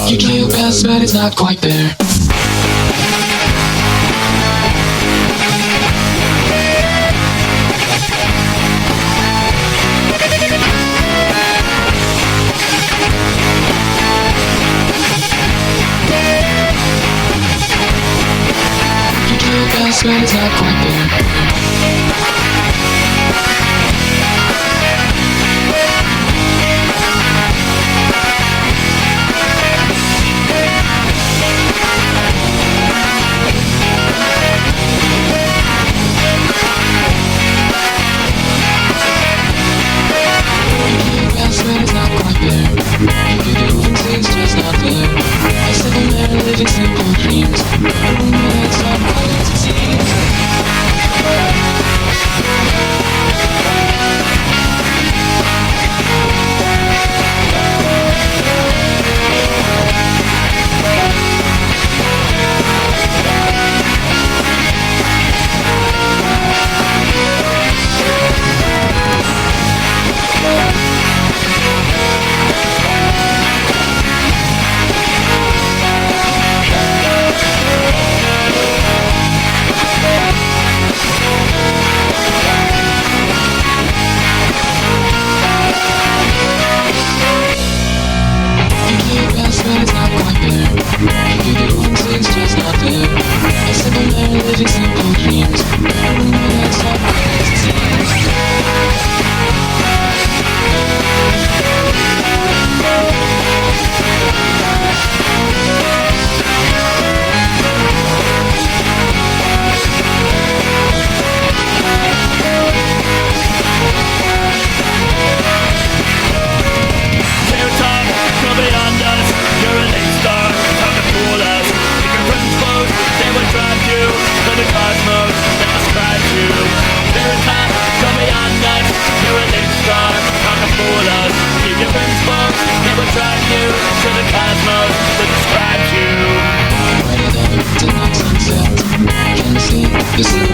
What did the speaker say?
You try your best, but it's not quite there. You try your best, but it's not quite there. Simple dreams, it's not what it seems. But it's not quite there. You do things just not there. A simple man living simple dreams. That's not what it seems. Drive you to the cosmos that describes you. Right now, it's a sunset. Can you see? This is